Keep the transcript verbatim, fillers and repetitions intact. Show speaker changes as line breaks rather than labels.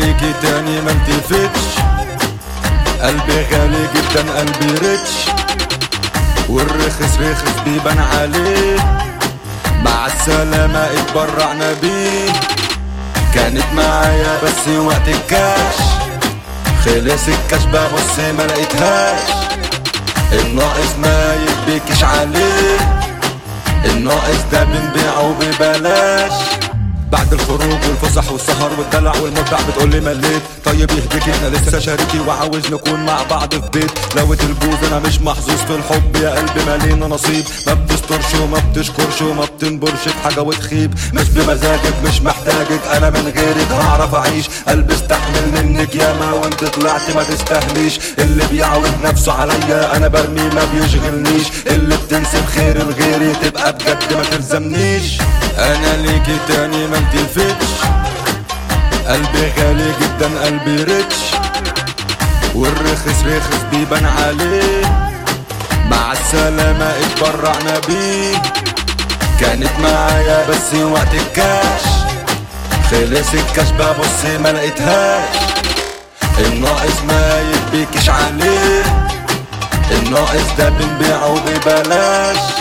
ليكي تاني ما التفتش، قلبي غالي جدا قلبي ريتش، والرخص رخص بيبان عليه، مع السلامة اتبرعنا بيه. كانت معايا بس وقت الكاش، خلص الكاش ببص ما لقيتهاش، الناقص ما يبكيش عليه، الناقص ده بنبيعه ببلاش. بعد الخروج والفسح والسهر والدلع والمتع بتقولي مليت، طيب يهديكي انا لسه شاركي وعاوز نكون مع بعض في بيت. لوت البوز انا مش محظوظ في الحب يا قلبي مالينا نصيب، ما بتسترش وما بتشكرش وما بتنبرش في حاجه وتخيب، مش بمزاجك مش محتاجك انا من غيرك هعرف اعيش، قلبي استحمل منك ياما وانت طلعت ما تستاهليش، اللي بيعود نفسه عليا انا برمي ما بيشغلنيش، اللي بتنسب خير لغيري تبقى بجد ما تلزمنيش. انا ليكي تاني ما التفتش، قلبي غالي جدا قلبي ريتش، والرخص رخص بيبان عليه، مع السلامة اتبرعنا بيه. كانت معايا بس وقت الكاش، خلص الكاش ببص ما لقيتهاش، الناقص ما يبكيش عليه، الناقص ده بنبيعه ببلاش.